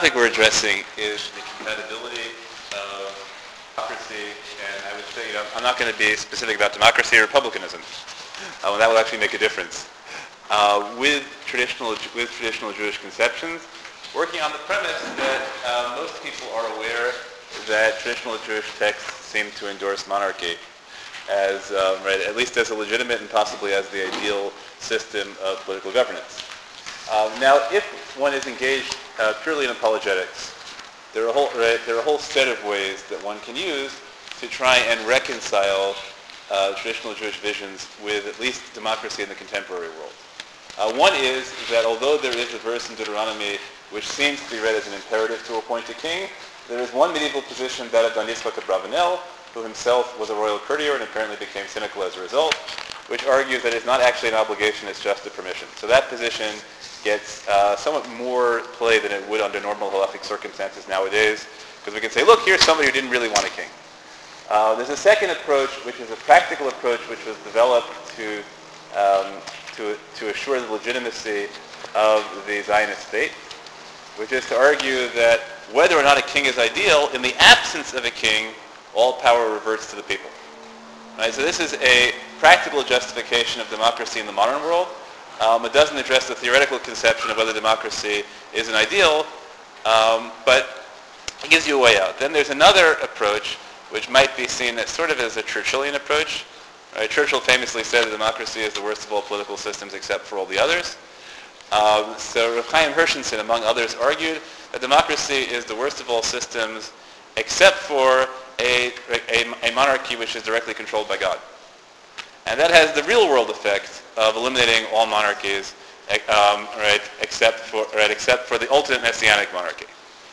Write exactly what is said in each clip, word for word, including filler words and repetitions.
The topic we're addressing is the compatibility of democracy, and I would say, you know, I'm not going to be specific about democracy or republicanism. Uh, that will actually make a difference. Uh, with traditional with traditional Jewish conceptions, working on the premise that uh, most people are aware that traditional Jewish texts seem to endorse monarchy as, um, right, at least as a legitimate and possibly as the ideal system of political governance. Uh, now, if one is engaged uh, purely in apologetics, there are, a whole, right, there are a whole set of ways that one can use to try and reconcile uh, traditional Jewish visions with at least democracy in the contemporary world. Uh, one is that although there is a verse in Deuteronomy which seems to be read as an imperative to appoint a king, there is one medieval position, that of Don-Yitzchak Abravanel, who himself was a royal courtier and apparently became cynical as a result, which argues that it's not actually an obligation, it's just a permission. So that position gets uh, somewhat more play than it would under normal halachic circumstances nowadays, because we can say, look, here's somebody who didn't really want a king. Uh, there's a second approach, which is a practical approach, which was developed to um, to, to assure the legitimacy of the Zionist state, which is to argue that whether or not a king is ideal, in the absence of a king, all power reverts to the people. Right? So this is a practical justification of democracy in the modern world. Um, it doesn't address the theoretical conception of whether democracy is an ideal, um, but it gives you a way out. Then there's another approach, which might be seen as sort of as a Churchillian approach. Right? Churchill famously said that democracy is the worst of all political systems except for all the others. Um, so Reb Chaim Hershenson, among others, argued that democracy is the worst of all systems except for a, a, a monarchy which is directly controlled by God. And that has the real world effect of eliminating all monarchies, um, right, except for right, except for the ultimate messianic monarchy.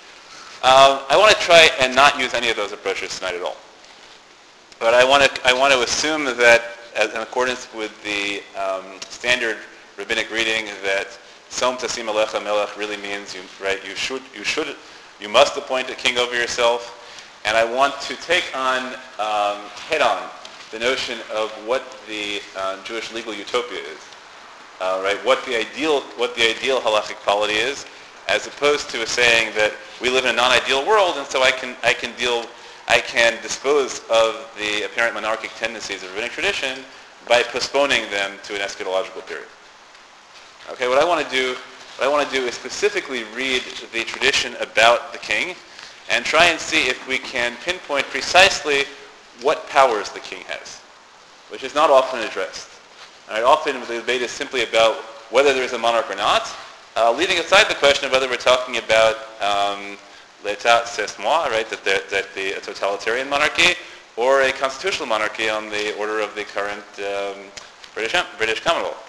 Um, I want to try and not use any of those approaches tonight at all. But I want to I want to assume that, as in accordance with the um, standard rabbinic reading, that Som Tasim Alecha Melech really means you right you should you should you must appoint a king over yourself. And I want to take on um, head on the notion of what the uh, Jewish legal utopia is, uh, right? What the ideal, what the ideal halachic polity is, as opposed to a saying that we live in a non-ideal world, and so I can I can deal, I can dispose of the apparent monarchic tendencies of rabbinic tradition by postponing them to an eschatological period. Okay, what I want to do, what I want to do is specifically read the tradition about the king, and try and see if we can pinpoint precisely what powers the king has, which is not often addressed. Right? Often the debate is simply about whether there is a monarch or not, uh, leaving aside the question of whether we're talking about um, l'état c'est moi, right, that, that the a totalitarian monarchy, or a constitutional monarchy on the order of the current um, British British Commonwealth.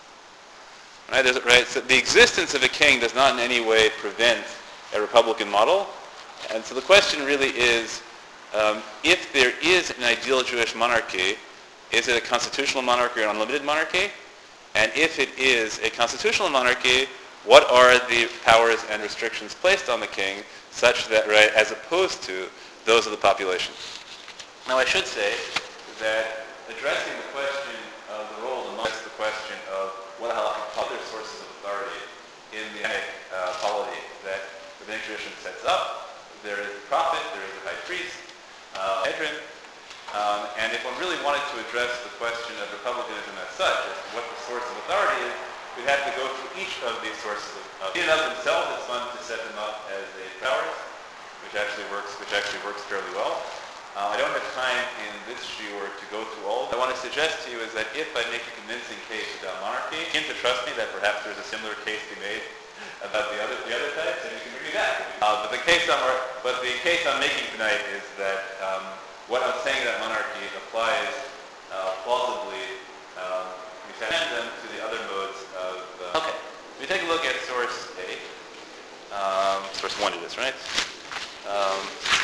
Right? right? So the existence of a king does not in any way prevent a republican model, and so the question really is, Um, if there is an ideal Jewish monarchy, is it a constitutional monarchy or an unlimited monarchy? And if it is a constitutional monarchy, what are the powers and restrictions placed on the king, such that, right, as opposed to those of the population? Now, I should say that addressing the question of the role of the monarch, the question of what are other sources of authority in the uh, polity that the rabbinic tradition sets up. There is the prophet, there is the high priest, Uh, um, and if one really wanted to address the question of republicanism as such, as to what the source of authority is, we'd have to go through each of these sources of authority. In and of themselves, it's fun to set them up as a powers, which actually works, which actually works fairly well. Uh, I don't have time in this shiur to go through all. What I want to suggest to you is that if I make a convincing case about monarchy, begin to trust me that perhaps there's a similar case to be made about the other the other types, and you can review that. Uh, but the case I'm but the case I'm making tonight is that um, what I'm saying about monarchy applies uh, plausibly. Um, we send them to the other modes of. Uh, okay, we take a look at source A. Um, source one it is, right? Um,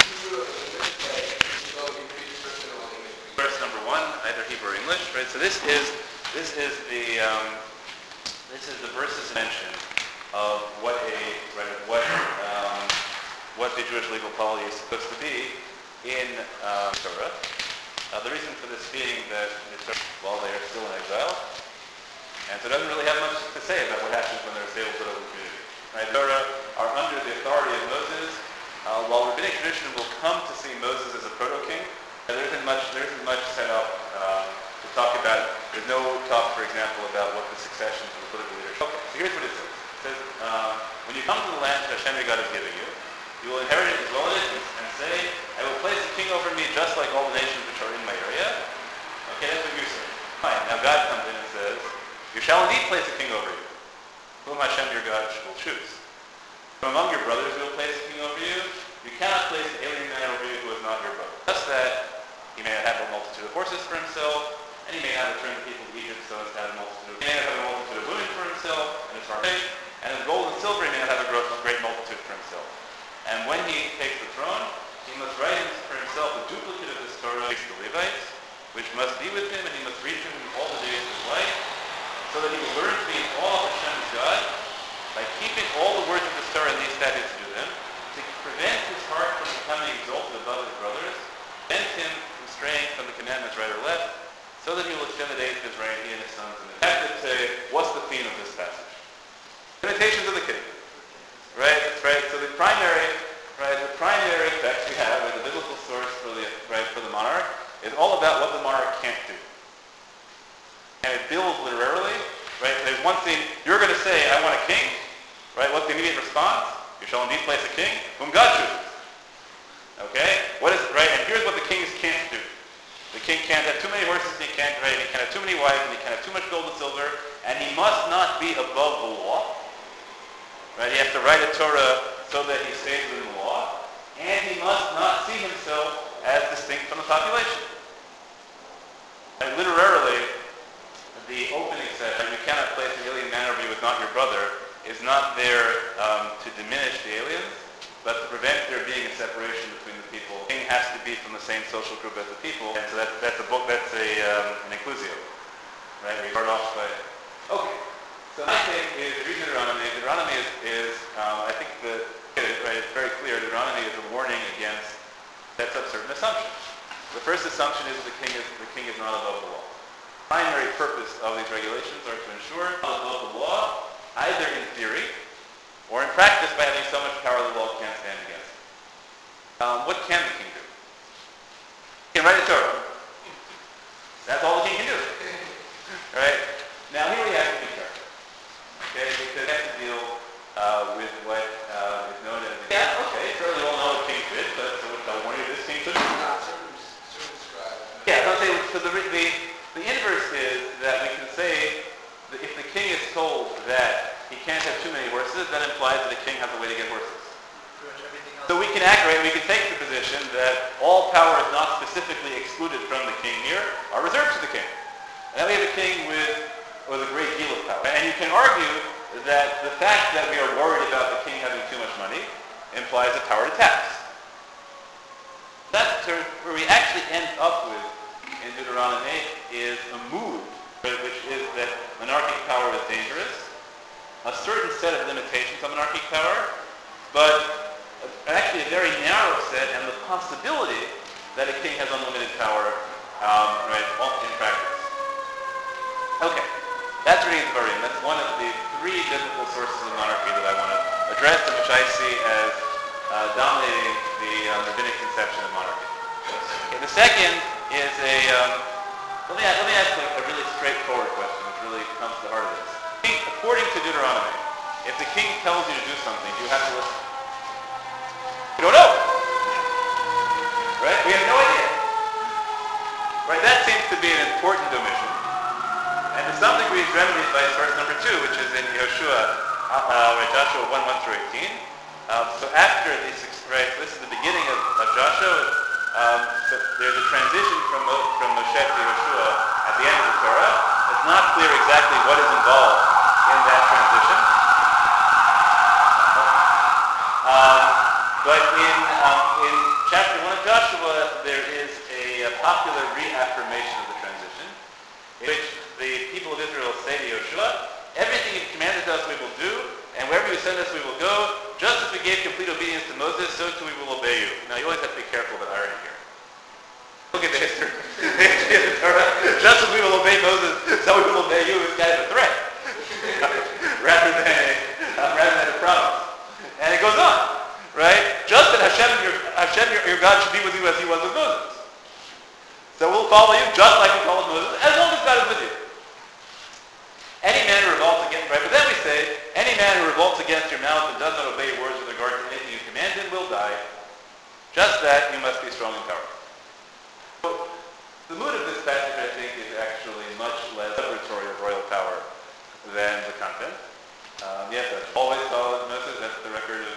source number one, either Hebrew or English, right? So this is this is the um, this is the verses mentioned of what a right, what um, what the Jewish legal polity is supposed to be in um, Torah. Uh, the reason for this being that the Torah, well, they are still in exile, and so it doesn't really have much to say about what happens when they're a stable political community. Right? The Torah are under the authority of Moses. Uh, while rabbinic tradition will come to see Moses as a proto-king, there isn't much, there isn't much set up uh, to talk about. There's no talk, for example, about what the succession to the political leadership. Okay, so here's what it says. It says, uh, when you come to the land that Hashem your God is giving you, you will inherit it as well as it and say, I will place a king over me just like all the nations which are in my area. Okay, that's what you say. Fine. Now God comes in and says, you shall indeed place a king over you, whom Hashem your God will choose. From among your brothers we will place a king over you. You cannot place an alien man over you who is not your brother. Just that he may have a multitude of horses for himself, and he may not return the people to Egypt so as to have a multitude of, he may have a multitude of women for himself, and his heart, and his gold and silver he may not have a great multitude for himself. And when he takes the throne, he must write for himself a duplicate of this Torah to the Levites, which must be with him, and he must read to him all the days of his life, so that he will learn to be in awe of Hashem's God, by keeping all the words of this Torah and these statutes to them, to prevent his heart from becoming exalted above his brothers, prevent him from straying from the commandments right or left, so that he will extend the days of his reign, he and his sons. And I have to say, what's the theme of this passage? Limitations of the king. Right? Right? So the primary, right, the primary text we have, right, the biblical source for the right for the monarch, is all about what the monarch can't do. And it builds literally, right? There's one thing, you're going to say, I want a king, right? What's the immediate response? You shall indeed place a king whom God chooses. Okay? What is, right? And here's what the kings can't do. The king can't have too many horses, he can't, right? He can't have too many wives, and he can't have too much gold and silver, and he must not be above the law. Right? He has to write a Torah so that he stays within the law, and he must not see himself as distinct from the population. And literally, the opening section, you cannot place an alien man over you who is not your brother, is not there um, to diminish the aliens, but to prevent there being a separation between the people. The king has to be from the same social group as the people, and so that's, that's a book, that's a, um, an inclusio. Right? We start off by, okay. So my take is, read Deuteronomy. Deuteronomy is, is um, I think the, right, it's very clear, Deuteronomy is a warning against, sets up certain assumptions. The first assumption is the king is, the king is not above the law. The primary purpose of these regulations are to ensure not above the law, either in theory, or in practice by having so much power the law can't stand against it. Um, what can the king do? He can write a Torah. That's all the king can do. Right? Now here we have to be careful. Okay, because we have to deal uh, with what uh, is known as, yeah, okay, sure, we all know what king did, but so what I warn you, this king couldn't do. Yeah, so, say, so the, the, the inverse is that we can say that if the king is told that he can't have too many horses, that implies that the king has a way to get horses. So we can act, right, we can take the position that all power is not specifically excluded from the king here, are reserved to the king. And then we have a king with with a great deal of power. And you can argue that the fact that we are worried about the king having too much money implies a power to tax. That's where we actually end up with in Deuteronomy is a mood, which is that monarchic power is dangerous, a certain set of limitations on monarchic power, but actually a very narrow set and the possibility that a king has unlimited power um, right, in practice. Okay. That's reading Dvarim. That's one of the three biblical sources of monarchy that I want to address, and which I see as uh, dominating the um, rabbinic conception of monarchy. Okay, the second is a, um, let me, let me ask a, a really straightforward question, which really comes to the heart of this. According to Deuteronomy, if the king tells you to do something, do you have to listen? We don't know. Right? We have no idea. Right? That seems to be an important omission. And to some degree is remedied by source number two, which is in Yehoshua, uh, right, Joshua one, one through eighteen. Um, so after this, right, this is the beginning of, of Joshua. Um, so there's a transition from, from Moshe to Yehoshua at the end of the Torah. It's not clear exactly what is involved in that transition. Um, but in, um, in chapter one of Joshua, there is a, a popular reaffirmation of the transition, in which the people of Israel say to Yehoshua, everything you've commanded us we will do, and wherever you send us we will go. Just as we gave complete obedience to Moses, so too we will obey you. Now you always have to be careful about irony here. Look at the history. Just as we will obey Moses, so we will obey you is kind of a threat. rather than a, uh, rather than a promise. And Hashem, your, your God should be with you as he was with Moses. So we'll follow you just like we followed Moses, as long as God is with you. Any man who revolts against, right, but then we say, any man who revolts against your mouth and does not obey your words with regard to anything you command him will die. Just that you must be strong and powerful. So the mood of this passage, I think, is actually much less celebratory of royal power than the content. Um, yes, that's always followed Moses, that's the record of...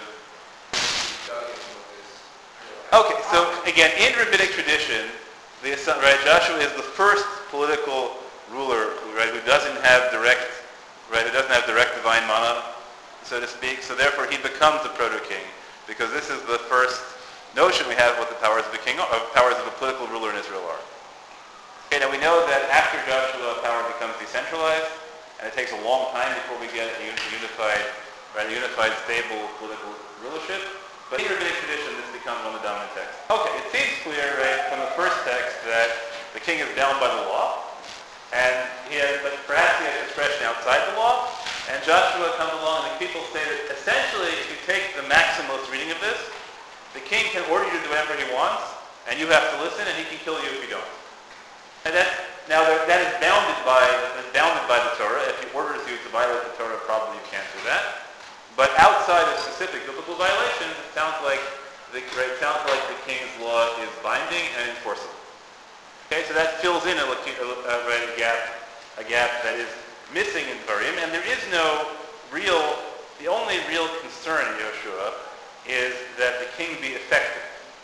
Okay, so again, in rabbinic tradition, the, right, Joshua is the first political ruler, right, who doesn't have direct, right, who doesn't have direct divine mana, so to speak. So therefore, he becomes the proto-king, because this is the first notion we have what the powers of the king, are, of powers of a political ruler in Israel are. Okay, now we know that after Joshua, power becomes decentralized, and it takes a long time before we get a unified, right, a unified, stable political rulership. But in rabbinic tradition, this becomes one of the dominant texts. Okay, it seems clear, right, from the first text that the king is bound by the law, and he has, but perhaps he has discretion outside the law. And Joshua comes along, and the people say that essentially, if you take the maximalist reading of this, the king can order you to do whatever he wants, and you have to listen, and he can kill you if you don't. And that now that is bounded by is bounded by the Torah. If he orders you to violate the Torah, probably you can't do that. But outside of specific biblical violations, it sounds like the right, it sounds like the king's law is binding and enforceable. Okay, so that fills in a, a, right, a gap, a gap that is missing in Dvarim, and there is no real. The only real concern in Yoshua is that the king be effective.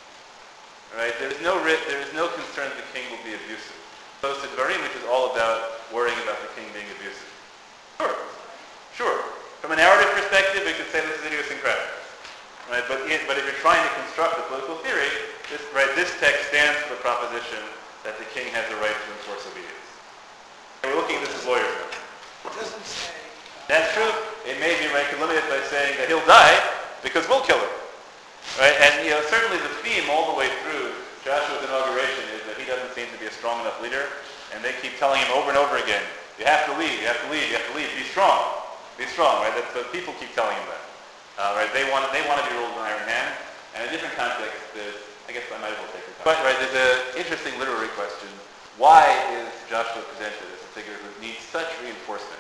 Right? There is no there is no concern that the king will be abusive. Opposed to Dvarim, which is all about worrying about the king being abusive. Sure, sure. From a narrative perspective, we could say this is idiosyncratic. Right? But, it, but if you're trying to construct a political theory, this, right, this text stands for the proposition that the king has the right to enforce obedience. And we're looking at this as lawyers now. It doesn't say. That's true. It may be right, limited by saying that he'll die because we'll kill him. Right? And you know, certainly the theme all the way through Joshua's inauguration is that he doesn't seem to be a strong enough leader, and they keep telling him over and over again, you have to lead, you have to lead, you have to lead, be strong. Be strong, right? That's what people keep telling him that. Uh, right? They want they want to be ruled with an iron hand. And in a different context, there's, I guess I might as well take it. But right, there's an interesting literary question. Why is Joshua presented as a figure who needs such reinforcement?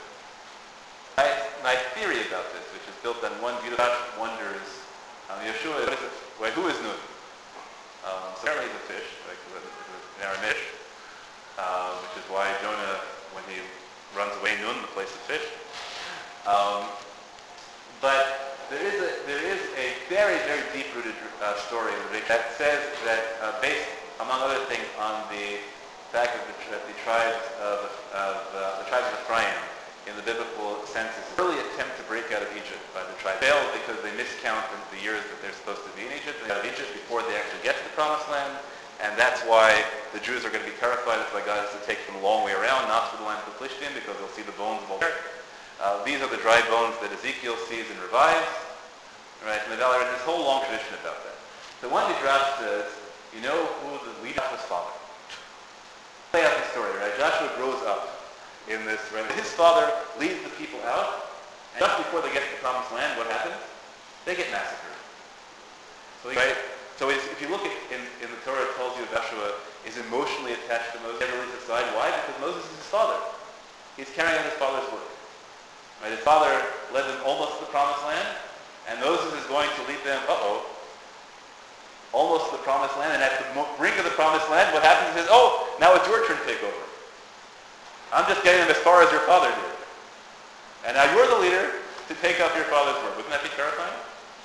My, my theory about this, which is built on one beautiful wonders, um, Yeshua, what is it? Wait, who is Nun? Um, so apparently he's a fish, like an Aramaic, uh, which is why Jonah, when he runs away, Nun, the place of fish. Um, but there is a there is a very very deep-rooted uh, story that says that uh, based among other things on the fact that the, that the tribes of, of uh, the tribes of Ephraim in the biblical census really attempt to break out of Egypt by the tribe failed because they miscount the, the years that they're supposed to be in Egypt. They out of Egypt before they actually get to the Promised Land, and that's why the Jews are going to be terrified. That's why God has to take them a long way around, not through the land of the Plishtim, because they'll see the bones of all their Uh, these are the dry bones that Ezekiel sees and revives, right? In the valley, there's this whole long tradition about that. So one Midrash says, you know who the leader of his father? Play out the story, right? Joshua grows up in this, right? His father leads the people out, and just before they get to the Promised Land, what happens? They get massacred. So, he, right? So if you look at in, in the Torah, it tells you that Joshua is emotionally attached to Moses. He never leaves his side. Why? Because Moses is his father. He's carrying on his father's work. Right, his father led them almost to the Promised Land, and Moses is going to lead them, uh-oh, almost to the Promised Land, and at the brink of the Promised Land, what happens? He says, oh, now it's your turn to take over. I'm just getting them as far as your father did. And now you're the leader to take up your father's work. Wouldn't that be terrifying?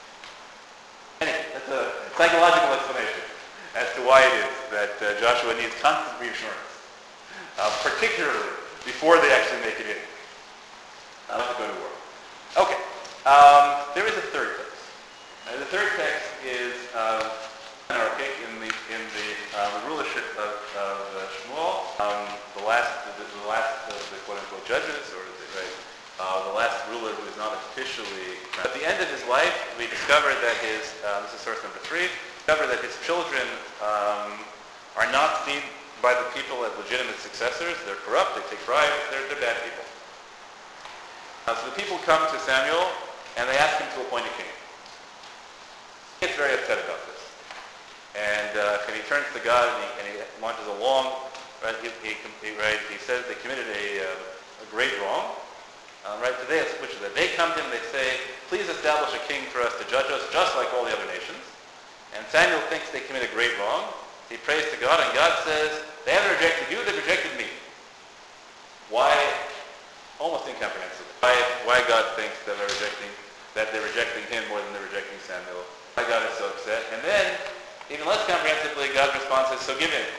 Anyway, that's a psychological explanation as to why it is that uh, Joshua needs constant reassurance, uh, particularly before they actually make it in. I want to go to war. Okay. Um, there is a third text. Uh, the third text is uh, anarchic in the in the, uh, the rulership of, of uh, Shmuel, um, the last the, the last of the quote unquote judges, or the, right, uh, the last ruler who is not officially. At the end of his life, we discovered that his uh, this is source number three. Discovered that his children um, are not seen by the people as legitimate successors. They're corrupt. They take bribes. They're they're bad people. Uh, so the people come to Samuel, and they ask him to appoint a king. He gets very upset about this. turns to God and he, and he launches a long, right, he, he, he, right, he says they committed a, uh, a great wrong. Um, right, today it's switches that. They come to him, they say, please establish a king for us to judge us, just like all the other nations. And Samuel thinks they commit a great wrong. He prays to God, and God says, they haven't rejected you, they've rejected me. Why? Almost incomprehensible. Why, why God thinks that they're rejecting, that they're rejecting him more than they're rejecting Samuel. Why God is so upset. And then, even less comprehensively, God's response is, so give in.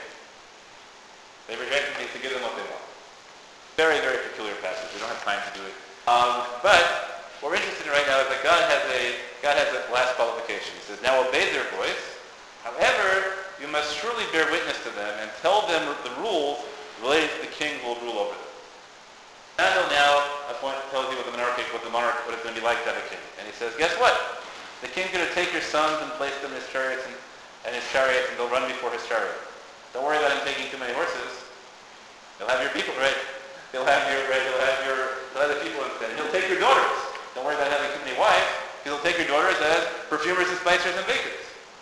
They rejected me, so give them what they want. Very, very peculiar passage. We don't have time to do it. Um, but what we're interested in right now is that God has a God has a last qualification. He says, now obey their voice. However, you must surely bear witness to them and tell them the rules related to the king who will rule over them. Samuel now appoint, tells you what the monarchy, what the monarch, what it's going to be like to have a king. And he says, guess what? The king's going to take your sons and place them in his chariots and, and his chariots, and they'll run before his chariot. Don't worry about him taking too many horses. He'll have your people, right? He'll have your, right, he'll have your, he'll have the people instead. He'll take your daughters. Don't worry about having too many wives. He'll take your daughters as perfumers and spicers and bakers.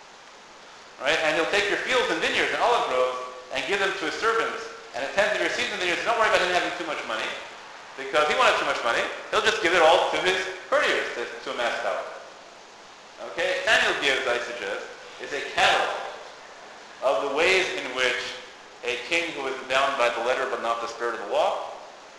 Right? And he'll take your fields and vineyards and olive groves and give them to his servants and attend to your season vineyards. Don't worry about him having too much money, because he won't have too much money. He'll just give it all to his courtiers to, to amass power. Okay? Samuel gives, I suggest, is a catalog of the ways in which a king who is bound by the letter but not the spirit of the law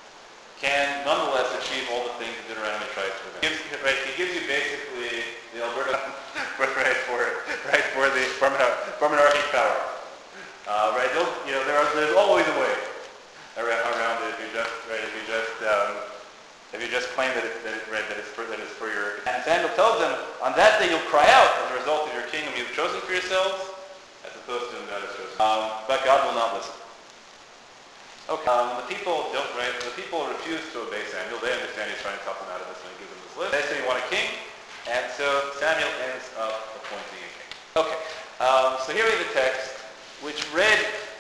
can nonetheless achieve all the things that Deuteronomy tries to prevent. He gives, right, he gives you basically the Alberta right for right for the for, for monarchic power. Uh, right, you know, there are, there's always a way around, around it if you just right if you just um, if you just claim that it's that, it, right, that it's for that it's for your. And Samuel tells them, on that day you'll cry out as a result of your king whom you've chosen for yourselves, as opposed to whom God has chosen. Um, but God will not listen. Okay. Um, the people don't, right? The people refuse to obey Samuel. They understand he's trying to talk them out of this when he gives them this list. They say they want a king, and so Samuel ends up appointing a king. Okay. Um, so here we have the text, which read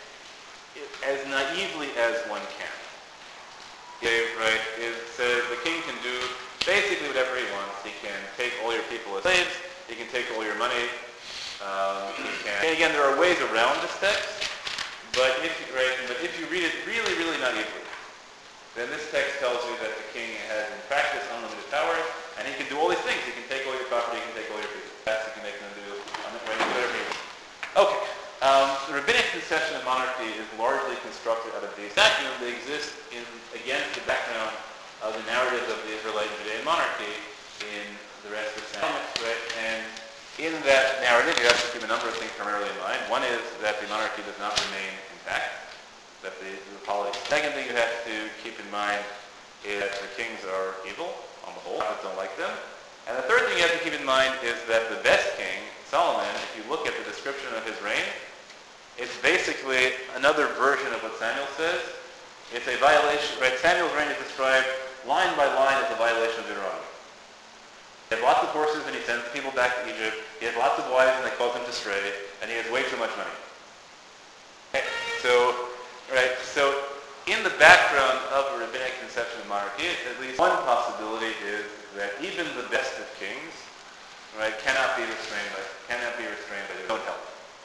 as naively as one can. Okay, right? It says the king can do basically whatever he wants. He can take all your people as slaves. He can take all your money. Um, he can. And again, there are ways around this text. But if, you, right, but if you read it really, really naively, then this text tells you that the king has in practice unlimited power, and he can do all these things. He can take all your property, he can take all your people. That's he can make them do right, whatever he wants. Okay. Um, the rabbinic conception of monarchy is largely constructed out of these vacuum. They exist in against the background of the narratives of the Israelite and Judean monarchy in the rest of the right? And in that narrative, you have to keep a number of things primarily in mind. One is that the monarchy does not remain intact, that the, the polity. Second thing you have to keep in mind is that the kings are evil, on the whole. Prophets don't like them. And the third thing you have to keep in mind is that the best king, Solomon, if you look at the description of his reign, it's basically another version of what Samuel says. It's a violation, right? Samuel's reign is described line by line as a violation of Deuteronomy. He has lots of horses and he sends people back to Egypt. He has lots of wives and they cause him to stray. And he has way too much money. Okay. So, right, so in the background of a rabbinic conception of monarchy, at least one possibility is that even the best of kings, right, cannot be restrained by, cannot be restrained by their own help.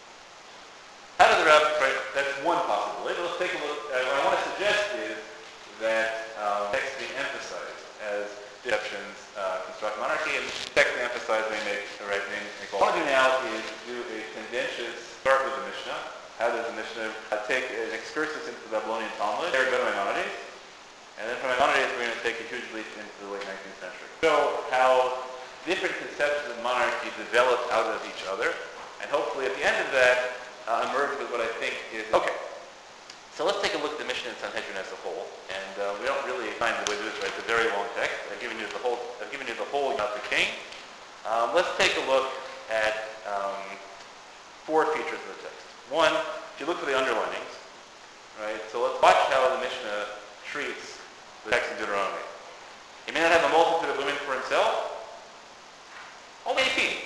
How do the rabbis, right, that's one possibility. Let's take a look, uh, what I want to suggest is that um, text be emphasized as exceptions uh, construct monarchy, and text they emphasize they make the right name. What I want to do now is do a tendentious start with the Mishnah. How does the Mishnah uh, take an excursus into the Babylonian Talmud? There we go to Maimonides. And then from Maimonides we're going to take a huge leap into the late nineteenth century. So how different conceptions of monarchy develop out of each other, and hopefully at the end of that uh, emerge with what I think is okay. So let's take a look at the Mishnah and Sanhedrin as a whole, and uh, we don't really find the way to do this, right? It's a very long text. I've given you the whole. I've given you the whole about the king. Um, let's take a look at um, four features of the text. One, if you look for the underlinings, right? So let's watch how the Mishnah treats the text of Deuteronomy. He may not have a multitude of women for himself. Only eighteen.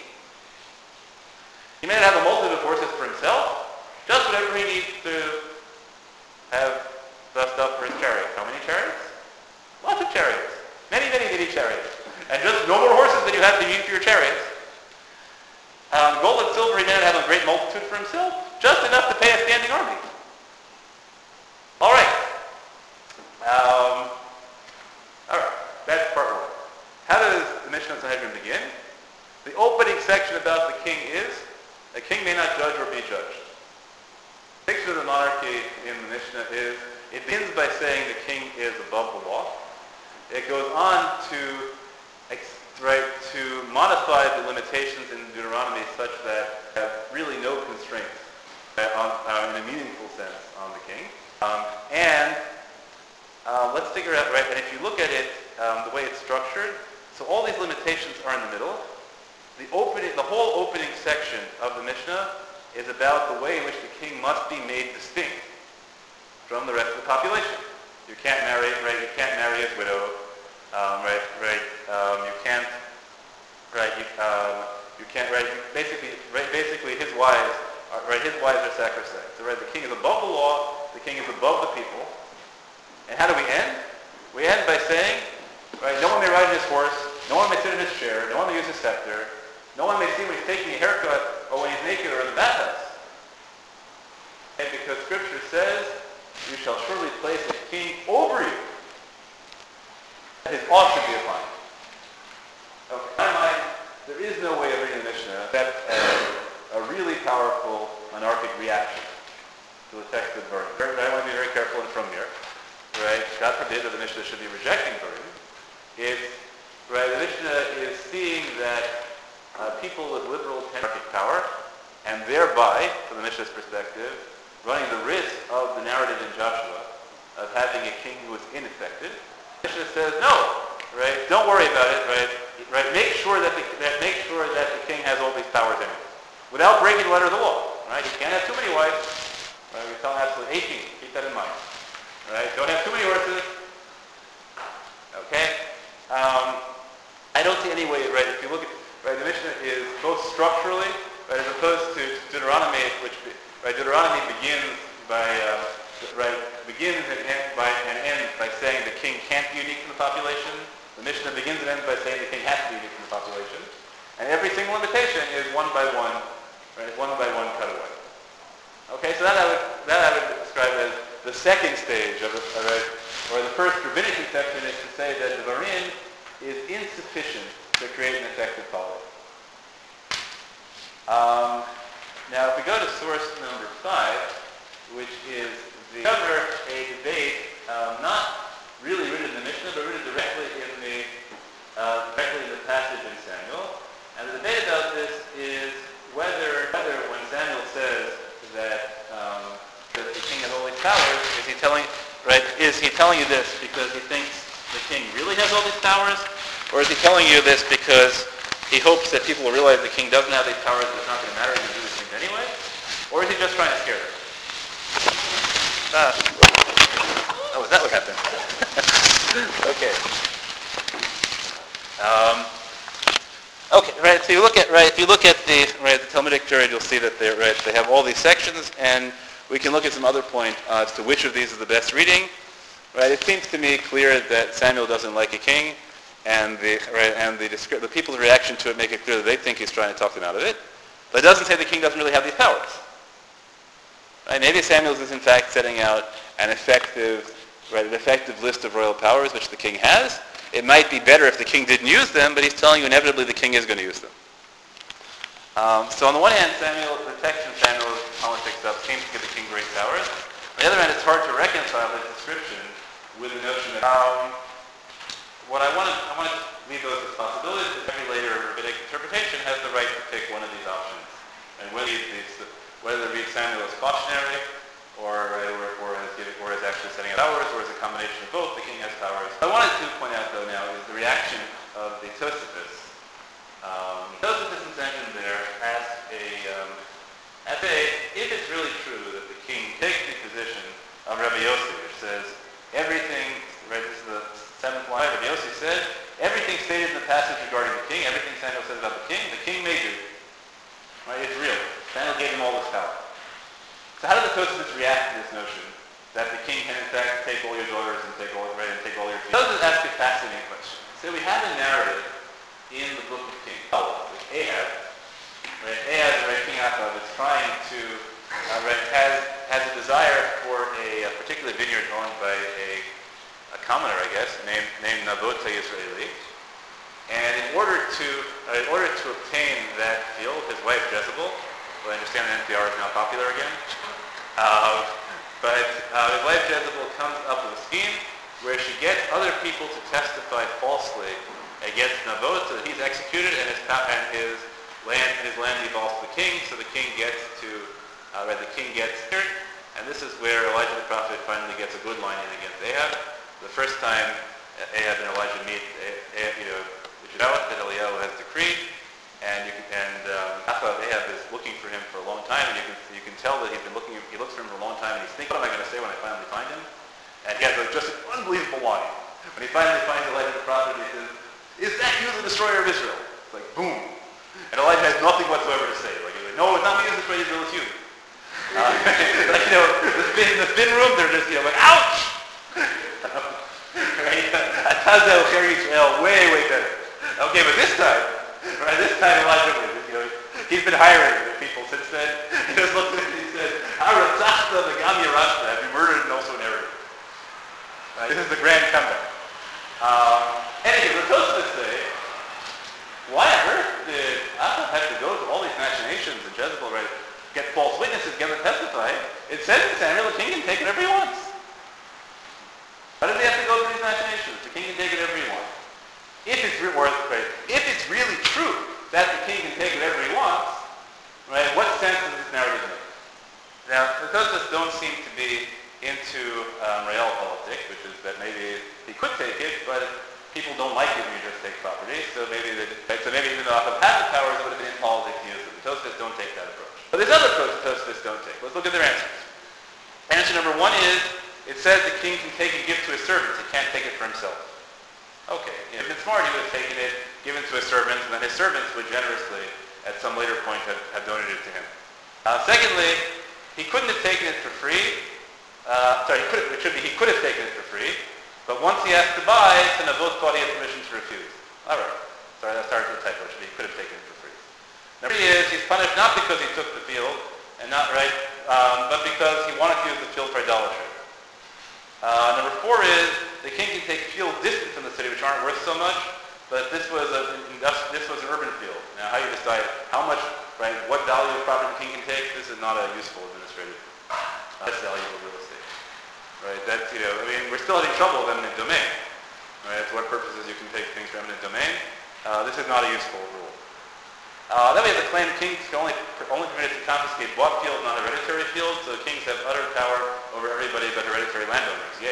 He may not have a multitude of horses for himself. Just whatever he needs to have thused up for his chariots. How many chariots? Lots of chariots. Many, many, many chariots. And just no more horses than you have to use for your chariots. Um, gold and silver he may not have a great multitude for himself, just enough to pay a standing army. All right. Um, all right. That's part one. How does the Mishnah Sanhedrin begin? The opening section about the king is, a king may not judge or be judged. The picture of the monarchy in the Mishnah is, it begins by saying the king is above the law. It goes on to, right, to modify the limitations in Deuteronomy such that have really no constraints on, uh, in a meaningful sense on the king. Um, and uh, let's figure out, right, and if you look at it, um, the way it's structured, so all these limitations are in the middle. The opening, the whole opening section of the Mishnah is about the way in which the king must be made distinct from the rest of the population. You can't marry, right? You can't marry his widow, um, right? Right? Um, you can't, right? You, um, you can't, right? You basically, right? Basically, his wives, are, right? His wives are sacrosanct. So, right? The king is above the law. The king is above the people. And how do we end? We end by saying, right? No one may ride on his horse. No one may sit in his chair. No one may use his scepter. No one may see when he's taking a haircut or when he's naked or in the bathhouse. And because Scripture says, you shall surely place a king over you. His ought should be upon you. Okay. In my mind, there is no way of reading the Mishnah except as a really powerful monarchic reaction to the text of Barim. I want to be very careful and from here. Right? God forbid that the Mishnah should be rejecting Barim. It's, right, the Mishnah is seeing that uh, people with liberal monarchic power, and thereby, from the Mishnah's perspective, running the risk of the narrative in Joshua of having a king who is ineffective. The Mishnah says, no, right? Don't worry about it, right? Right? Make sure that the that make sure that the king has all these powers anyway, without breaking the letter of the law. Right? He can't have too many wives. Right? We tell him absolutely eighteen. Keep that in mind. Right? Don't have too many horses. Okay. Um, I don't see any way. Right? If you look at right, the Mishnah is both structurally, right, as opposed to Deuteronomy, which right, Deuteronomy begins by uh, right begins and ends by and ends by saying the king can't be unique from the population. The Mishnah begins and ends by saying the king has to be unique from the population, and every single limitation is one by one, right, one by one cutaway. Okay, so that I would that I would describe as the second stage of, of it, or the first rabbinic conception is to say that the Barim is insufficient to create an effective polity. Um, now, if we go to source number five, which is the cover a debate, um, not really rooted in the Mishnah, but rooted directly in the uh, directly in the passage in Samuel. And the debate about this is whether whether when Samuel says that um, that the king has all these powers, is he telling right? Is he telling you this because he thinks the king really has all these powers, or is he telling you this because he hopes that people will realize the king doesn't have these powers and it's not going to matter, he's going to do these things anyway? Or is he just trying to scare them? Ah. Oh, is that what happened? Okay. Um, okay, right, so you look at, right, if you look at the, right, the Talmudic period, you'll see that they right, they have all these sections, and we can look at some other point uh, as to which of these is the best reading. Right, it seems to me clear that Samuel doesn't like a king, and the right, and the, descri- the people's reaction to it make it clear that they think he's trying to talk them out of it. But it doesn't say the king doesn't really have these powers. Right? Maybe Samuel is in fact setting out an effective, right, an effective list of royal powers which the king has. It might be better if the king didn't use them, but he's telling you inevitably the king is going to use them. Um, so on the one hand, Samuel, the text in Samuel's politics up seems to give the king great powers. On the other hand, it's hard to reconcile this description with the notion that um, what I want to I want to leave those as possibilities is every later rabbinic interpretation has the right to pick one of these options, and whether these, whether they read Samuel as cautionary, or or, or as giving, or as actually setting out powers, or as a combination of both. The king has powers. What I wanted to point out though now is the reaction of the Tosafos. Um, Tosafos in Sanhedrin there asks a um, asks a if it's really true that the king takes the position of Rabbi Yossi, which says everything. Right, this is the seventh line. Rabbi Yossi said everything stated in the passage regarding the king, everything Samuel says about the king, the king may do. Right, it's real. Samuel gave him all this power. So how do the Tosafos react to this notion that the king can in fact take all your daughters and take all right and take all your people? Tosafos ask a fascinating question. So we have a narrative in the book of Kings with Ahab, right, Ahab, right, King Ahab is trying to, uh, right, has, has a desire for a, a particular vineyard owned by a, a commoner, I guess, named, named Naboth Yisraeli. And in order to, uh, in order to obtain that field, his wife Jezebel, who I understand N P R is now popular again, uh, but uh, his wife Jezebel comes up with a scheme where she gets other people to testify falsely against Naboth so that he's executed and his, and his land his land devolves to the king, so the king gets to, uh, right, the king gets here, and this is where Elijah the prophet finally gets a good line in against Ahab. The first time Ahab and Elijah meet, Ahab, you know, which is out that Eliyahu has decreed, and you can, and um, Ahab is looking for him for a long time, and you can you can tell that he's been looking. He looks for him for a long time, and he's thinking, "What am I going to say when I finally find him?" And he has a, just an unbelievable line. When he finally finds Elijah the prophet, he says, "Is that you, the destroyer of Israel?" It's like boom, and Elijah has nothing whatsoever to say. Like, he's like, "No, it's not me who's destroying Israel, it's you." Uh, like, you know, the thin, the thin room, they're just, you know, like, ouch. Right? Atazel Cher Yisrael, way, way better. Okay, but this time, right, this time Elijah, you know, he's been hiring the people since then. He just looks at it and he says, Haratzachta v'gam yarashta, have you murdered and also inherited? Right? This is the grand comeback. Um, anyway, the Tosafos say, why on earth did Ahab have to go to all these machinations and Jezebel, right, get false witnesses, get them to testify? It says in Samuel, the king can take whatever he wants. Why does he have to go through these machinations? The king can take whatever he wants. If it's, re- or, right, if it's really true that the king can take whatever he wants, right, what sense does this narrative make? Now, the Tosafos don't seem to be into um, real politics, which is that maybe he could take it, but people don't like it when you just take property, so maybe they, right, so maybe even though Ahab had the powers, it would have been in politics to use them. The Tosafos don't take that approach. But there's other approach the Tosafos don't take. Let's look at their answers. Answer number one is, it says the king can take and give to his servants. He can't take it for himself. Okay, if it's smart, he would have taken it, given to his servants, and then his servants would generously, at some later point, have, have donated it to him. Uh, secondly, he couldn't have taken it for free. Uh, sorry, he could have, it should be he could have taken it for free, but once he asked to buy, then Naboth thought he had permission to refuse. All right, sorry, that started with a typo. It should be he could have taken it for free. Number three is he's punished not because he took the field, and not right, um, but because he wanted to use the field for idolatry. Uh, number four is the king can take fields distant from the city, which aren't worth so much, but this was a this was an urban field. Now, how you decide how much, right, what value of property the king can take, this is not a useful administrative. Uh, that's valuable real estate, right? That's, you know, I mean, we're still having trouble with eminent domain, right? To what purposes you can take things for eminent domain. Uh, this is not a useful rule. Uh, then we have the claim kings can only only permitted to confiscate bought fields, not hereditary fields, so kings have utter power over everybody but hereditary landowners. Yay!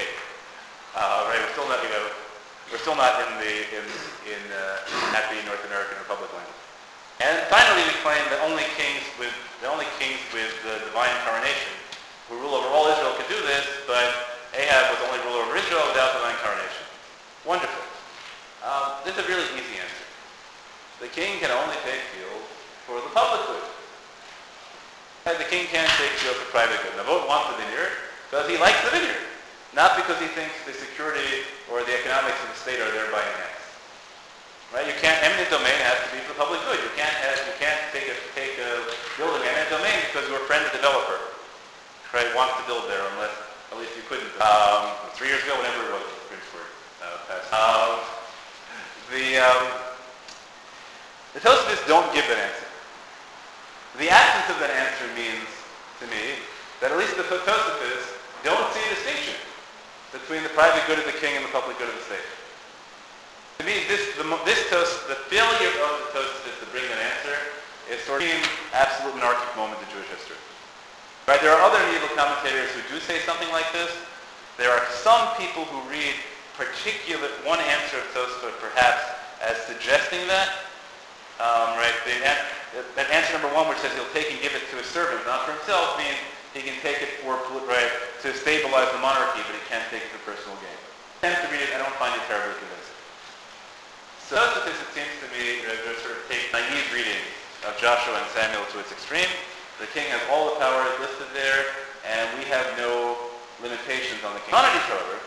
Uh, right? We're still not, you know, we're still not in the in in uh, happy North American Republic land. And finally, we claim that only kings with the only kings with the divine coronation, who rule over all Israel, could do this, but Ahab was only ruler over Israel without divine coronation. Wonderful. Um, this is a really easy answer. The king can only take field for the public good. And the king can't take field for private good. Naboth wants the vineyard because he likes the vineyard, not because he thinks the security or the economics of the state are thereby enhanced. Right? You can't. Eminent domain has to be for public good. You can't have, you can't take a take a building eminent domain because your friend, the developer, right, wants to build there, unless at least you couldn't. Um, three years ago, whenever it was, the Supreme Court uh, passed. Um, the um, The Tosafos don't give that answer. The absence of that answer means, to me, that at least the Tosafos don't see a distinction between the private good of the king and the public good of the state. To me, this, the, this tos, the failure of the Tosafos to bring that answer is sort of an absolute monarchic moment in Jewish history. Right? There are other medieval commentators who do say something like this. There are some people who read particular one answer of Tosafos perhaps as suggesting that. Um, right, the, that answer number one, which says he'll take and give it to his servant, not for himself, means he can take it for, right, to stabilize the monarchy, but he can't take it for personal gain. I tend to read it, I don't find it terribly convincing. So Tosafos, it seems to me, uh, sort of take naive reading of Joshua and Samuel to its extreme. The king has all the powers listed there, and we have no limitations on the king. Maimonides, however,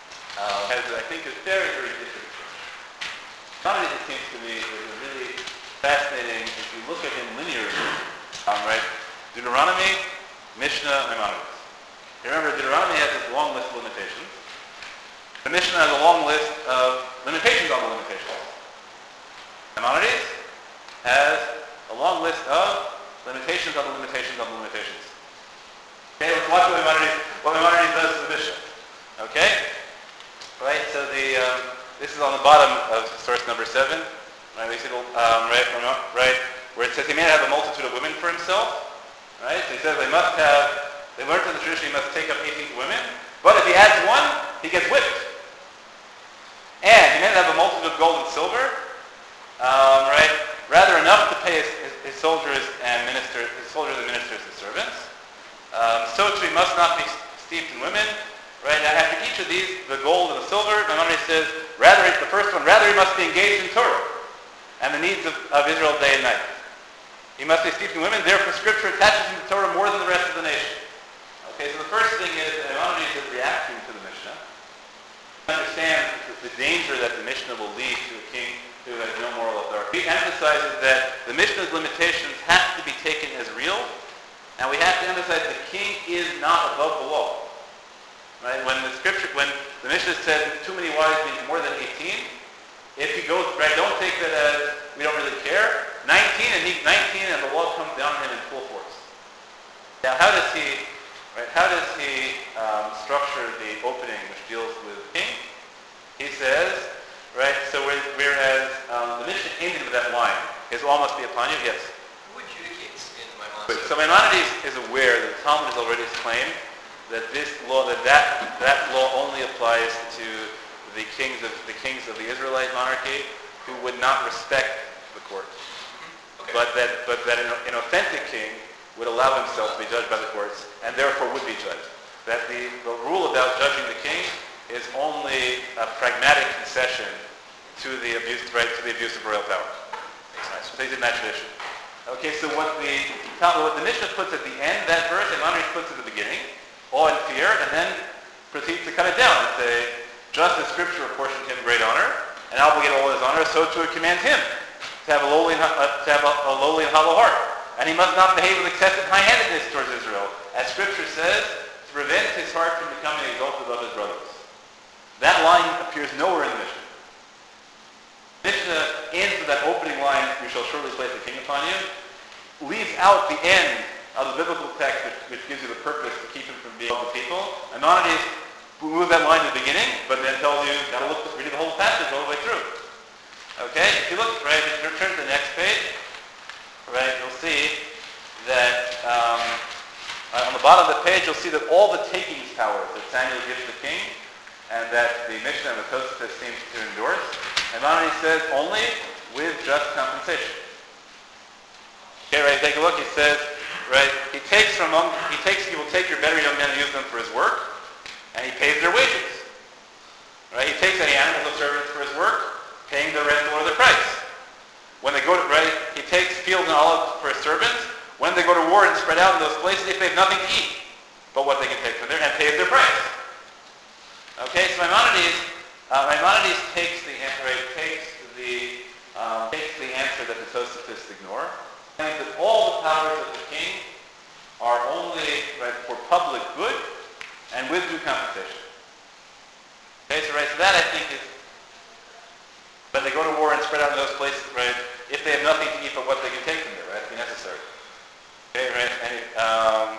uh, has, I think, a very, very different approach. Maimonides, it seems to me, is a really fascinating if you look at him linearly, um, right? Deuteronomy, Mishnah, Maimonides. You remember, Deuteronomy has this long list of limitations. The Mishnah has a long list of limitations on the limitations. Maimonides has a long list of limitations on the limitations on the limitations. Okay, let's watch what Maimonides, what Maimonides does to the Mishnah. Okay? Right, so the, um, this is on the bottom of source number seven. Right, we see, um, right, right, where it says he may have a multitude of women for himself. Right, so he says they must have, they learned from the tradition he must take up eighteen women, but if he adds one, he gets whipped. And he may not have a multitude of gold and silver, um, right, rather enough to pay his, his, his soldiers and ministers, his soldiers and ministers and servants. Um, so too he must not be steeped in women. Right, now after each of these, the gold and the silver, Maimonides says, rather, the first one, rather he must be engaged in Torah and the needs of, of Israel day and night. He must be steeped in women, therefore Scripture attaches him to Torah more than the rest of the nation. Okay, so the first thing is that Maimonides is reacting to the Mishnah. Understand the danger that the Mishnah will lead to a king who has no moral authority. He emphasizes that the Mishnah's limitations have to be taken as real, and we have to emphasize the king is not above the law. Right? When the scripture, when the Mishnah says too many wives means more than eighteen, if he goes, right, don't take that as we don't really care. nineteen and he's nineteen and the law comes down on him in full force. Now, how does he, right? How does he um, structure the opening which deals with the king? He says, right. So whereas um, the Mishnah ended with that line, "His law must be upon you." Yes. Who adjudicates in Maimonides? So Maimonides is aware that the Talmud has already claimed that this law, that, that that law only applies to the kings of the kings of the Israelite monarchy who would not respect the court, okay. but that but that an, an authentic king would allow himself to be judged by the courts and therefore would be judged. That the, the rule about judging the king is only a pragmatic concession to the abuse right to the abuse of royal power. Makes sense. So he's in that tradition. Okay, so what the what the Mishnah puts at the end, that verse, and Maimonides puts at the beginning. Awe and fear, and then proceeds to cut it down and say, just as Scripture apportioned him great honor and obligated all his honor, so too it commands him to have a lowly and, uh, to have a, a lowly and hollow heart. And he must not behave with excessive high-handedness towards Israel, as Scripture says, to prevent his heart from becoming exalted above his brothers. That line appears nowhere in the Mishnah. The Mishnah ends with that opening line, "We shall surely place a king upon you," leaves out the end of the biblical text, which, which gives you the purpose to keep him from being of the people. And Maimonides moves that line in the beginning, but then tells you, got to look, read the whole passage all the way through. Okay, if you look, right, if you return to the next page, right, you'll see that um, on the bottom of the page, you'll see that all the takings powers that Samuel gives the king, and that the Mishnah and the Tosafos seems to endorse, and Maimonides says only with just compensation. Okay, right, take a look. He says, right, he takes from among, he takes, he will take your better young men and use them for his work, and he pays their wages. Right, he takes any animals of servants for his work, paying their rental or their price. When they go to, right, he takes fields and olives for his servants. When they go to war and spread out in those places, if they have nothing to eat, but what they can take from there, and pays their price. Okay, so Maimonides, uh, Maimonides takes the answer, right, takes the um, takes the answer that the Tosafos ignore. And that all the powers of the king are only right, for public good and with due compensation. Okay, so right, so that I think is, when they go to war and spread out in those places, right, if they have nothing to eat but what they can take from there, right, if necessary. Okay, right, and it, um,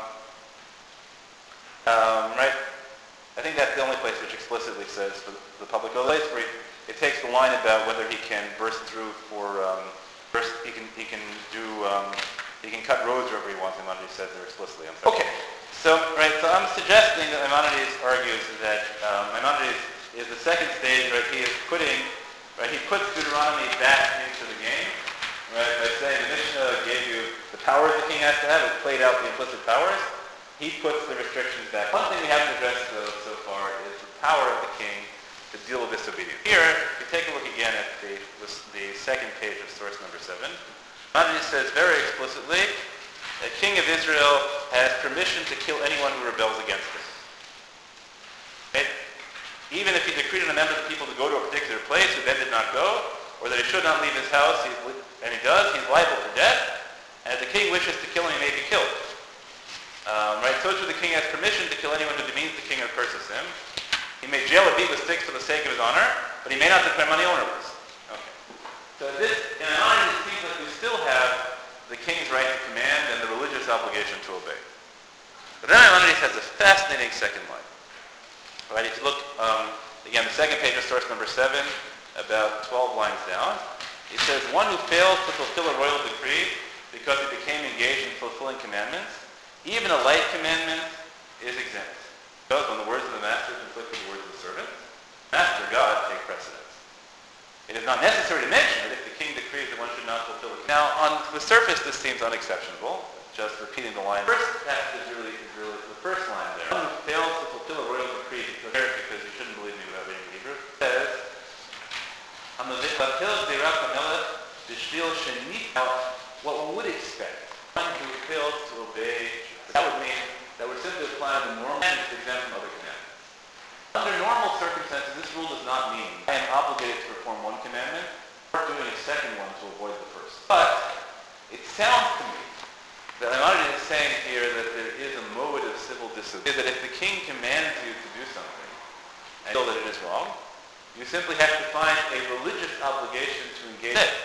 um, right, I think that's the only place which explicitly says for the, the public good. The place where it takes the line about whether he can burst through for um, First, he can he can do um, he can cut roads wherever he wants. Maimonides says there explicitly. Okay, so right, so I'm suggesting that Maimonides argues that um, Maimonides is the second stage. Right, he is putting right he puts Deuteronomy back into the game. Right, by saying the Mishnah gave you the powers the king has to have. It played out the implicit powers. He puts the restrictions back. One thing we haven't addressed though so far is the power of the king to deal with disobedience. Here, if you take a look again at the, the second page of source number seven, Maimonides says very explicitly, the king of Israel has permission to kill anyone who rebels against him. Okay? Even if he decreed on a member of the people to go to a particular place who then did not go, or that he should not leave his house, he's, and he does, he's liable for death, and if the king wishes to kill him, he may be killed. Um, right, so too the king has permission to kill anyone who demeans the king or curses him. He may jail or beat with sticks for the sake of his honor, but he may not declare money ownerless. Okay. So this, in an honor, it seems like we still have the king's right to command and the religious obligation to obey. But then Maimonides has a fascinating second line. Right, if you look, um, again, the second page of source number seven, about twelve lines down, he says, one who fails to fulfill a royal decree because he became engaged in fulfilling commandments, even a light commandment, is exempt. Because when the words of the master conflict with the words of the servant, master God take precedence. It is not necessary to mention that if the king decrees that one should not fulfill it. Now, on the surface, this seems unexceptionable. Just repeating the line. First text is really, is really the first line there. One who fails to fulfill a royal decree because, because you shouldn't believe me without reading the Hebrew, says, what one would expect. One who fails to obey, that would mean, that would simply apply to the normal and is exempt from other commandments. Under normal circumstances, this rule does not mean I am obligated to perform one commandment or doing a second one to avoid the first. But it sounds to me that Maimonides is saying here that there is a mode of civil disobedience. That if the king commands you to do something and you feel that it is wrong, you simply have to find a religious obligation to engage in it.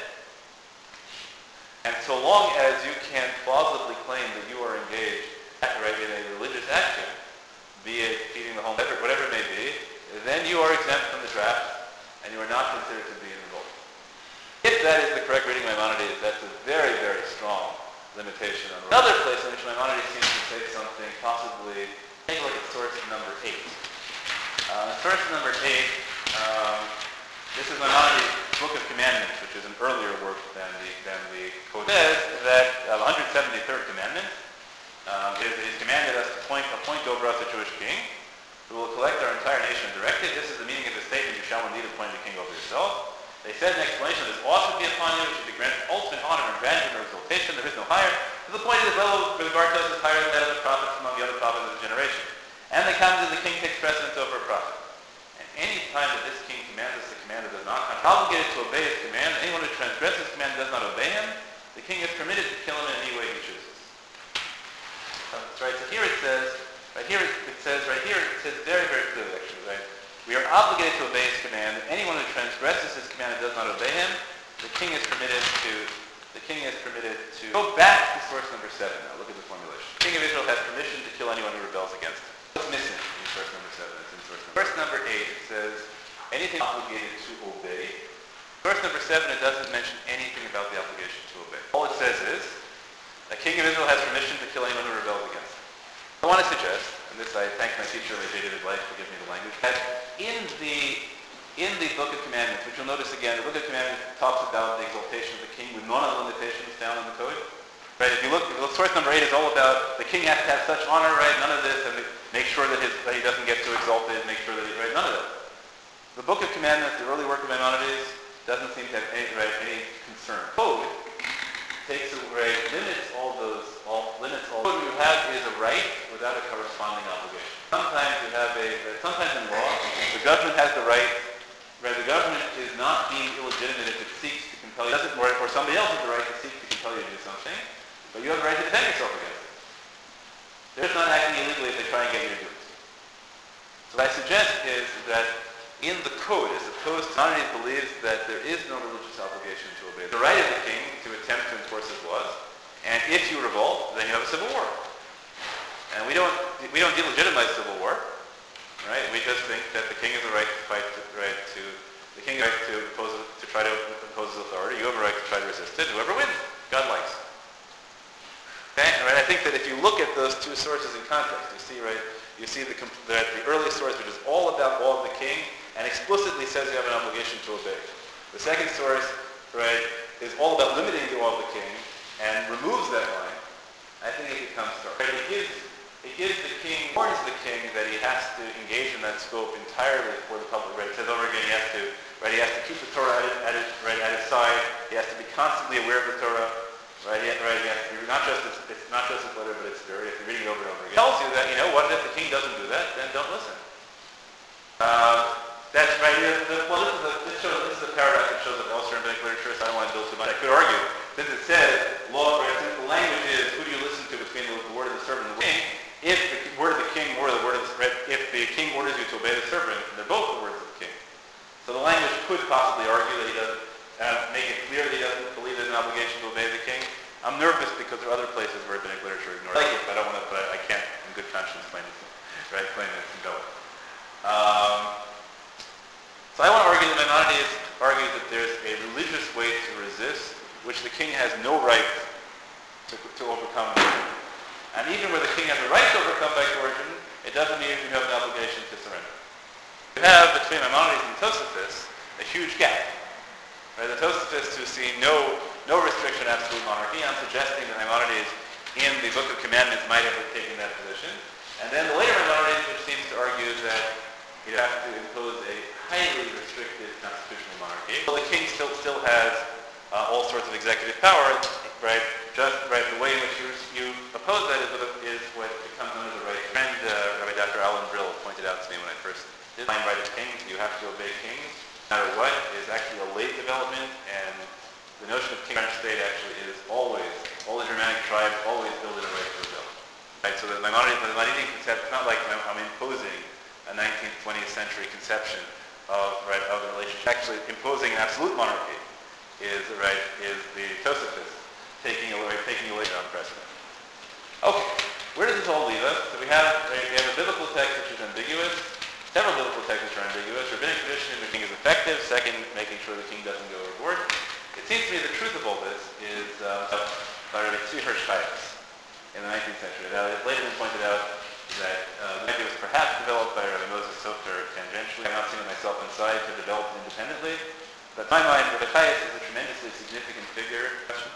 And so long as you can plausibly claim that you are engaged right, in a religious action, be it feeding the homeless, whatever it may be, then you are exempt from the draft and you are not considered to be in revolt. If that is the correct reading of Maimonides, that's a very, very strong limitation on another place in which Maimonides seems to say something possibly, take a look at source number eight. Uh, source number eight, um, this is Maimonides' Book of Commandments, which is an earlier work than the, than the code. It says that uh, the one hundred seventy-third commandment um, is that he's commanded us to point, appoint over us a Jewish king who will collect our entire nation and direct it. This is the meaning of the statement, you shall indeed appoint a king over yourself. They said in explanation, this law should be upon you, it should be granted ultimate honor and grandeur and exaltation, there is no higher. To the point it is level with regard to us is higher than that of the prophets among the other prophets of the generation. And they come to the king takes precedence over a prophet. And any time that this king commands us, the commander does not come obligated to obey his command. Anyone who transgresses his command does not obey him. The king is permitted to kill him in any way he chooses. So, right, so here it says, right here it says, right here it says very, very clearly actually, right? We are obligated to obey his command. Anyone who transgresses his command and does not obey him, the king is permitted to, the king is permitted to go back to source number seven now. Look at the formulation. The king of Israel has permission to kill anyone who rebels against him. What's missing in source number seven? It's in source number Source number eight, it says, anything obligated to obey. Source number seven, it doesn't mention anything about the obligation to obey. All it says is, the king of Israel has permission to kill anyone who rebels against him. I want to suggest, and this I thank my teacher, my J. David Life, for giving me the language, that in the in the Book of Commandments, which you'll notice again, the Book of Commandments talks about the exaltation of the king with none of the limitations found in the code. Right? If you look, source number eight is all about the king has to have such honor, right? None of this, and make sure that, his, that he doesn't get too exalted, make sure that he, right? None of that. The Book of Commandments, the early work of Maimonides, doesn't seem to have any, right, any concern. Code takes away, limits all those, all limits all. What you have is a right without a corresponding obligation. Sometimes you have a, sometimes in law, the government has the right, right, the government is not being illegitimate if it seeks to compel you, doesn't, or, or somebody else has the right to seek to compel you to do something, but you have the right to defend yourself against it. They're just not acting illegally if they try and get you to do it. So what I suggest is that in the code, as opposed to Maimonides believes that there is no religious obligation to obey. The right of the king to attempt to enforce his laws, and if you revolt, then you have a civil war. And we don't we don't delegitimize civil war, right? We just think that the king has a right to fight, to, right to the king has a right to oppose, to try to oppose his authority. You have a right to try to resist it. Whoever wins, God likes. Okay, right? I think that if you look at those two sources in context, you see right, you see the that the early source, which is all about law of the king, and explicitly says you have an obligation to obey. The second source, right, is all about limiting the law of the king and removes that line. I think it becomes stark. Right? It gives it gives the king, warns the king that he has to engage in that scope entirely for the public. Right? It says over again he has to, right? He has to keep the Torah at, it, at, it, right, at his side. He has to be constantly aware of the Torah. Right? He, right? He has to be not just its, it's not just its letter, but its spirit. He has to be reading it over and over again. It tells you that, you know what, if the king doesn't do that, then don't listen. Uh, That's right. The, the, well, this is, a, this, shows, this is a paragraph that shows up elsewhere in rabbinic literature, so I don't want to build too much. I could argue, since it says, law, right, since the language is, who do you listen to between the, the word of the servant and the king, if the word of the king or the word of the, right, if the king orders you to obey the servant, they're both the words of the king. So the language could possibly argue that he doesn't, uh, make it clear that he doesn't believe there's an obligation to obey the king. I'm nervous because there are other places where rabbinic literature ignores it. I like it, but I don't want to, but I can't, in good conscience, claim it, right, claim it and go. Um, so I want to argue that Maimonides argues that there's a religious way to resist, which the king has no right to, to overcome. And even where the king has a right to overcome by coercion, it doesn't mean you have an obligation to surrender. You have between Maimonides and Tosafos a huge gap. Right? The Tosafos who see no no restriction on absolute monarchy. I'm suggesting that Maimonides in the Book of Commandments might have taken that position. And then the later Maimonides, which seems to argue that you have to impose a highly restricted constitutional monarchy. Well, the king still still has uh, all sorts of executive power, right? Just right the way in which you, you oppose that is, is what becomes under the right. Friend uh, Rabbi Doctor Alan Brill pointed out to me when I first did my right of kings. You have to obey kings, no matter what. Is actually a late development, and the notion of king French state actually is always all the Germanic tribes always build in a right to rebel. Right, so the Maimonides, the Maimonidean concept, it's not like I'm, I'm imposing a nineteenth, twentieth century conception of right of the relationship. Actually, imposing an absolute monarchy is right is the Tosafos taking away taking away on precedent. Okay, where does this all leave us? So we have right, we have a biblical text which is ambiguous. Several biblical texts which are ambiguous. Rabbinic tradition in which the king is effective. Second, making sure the king doesn't go overboard. It seems to me the truth of all this is um, by Rabbi Tzvi Hirsch Chayes in the nineteenth century. Now, it's later been pointed out that uh, the idea was perhaps developed by Rabbi Moses Sofer tangentially. I've not seen it myself inside to develop it independently. But in my mind, Rabbi Chayes is a tremendously significant figure.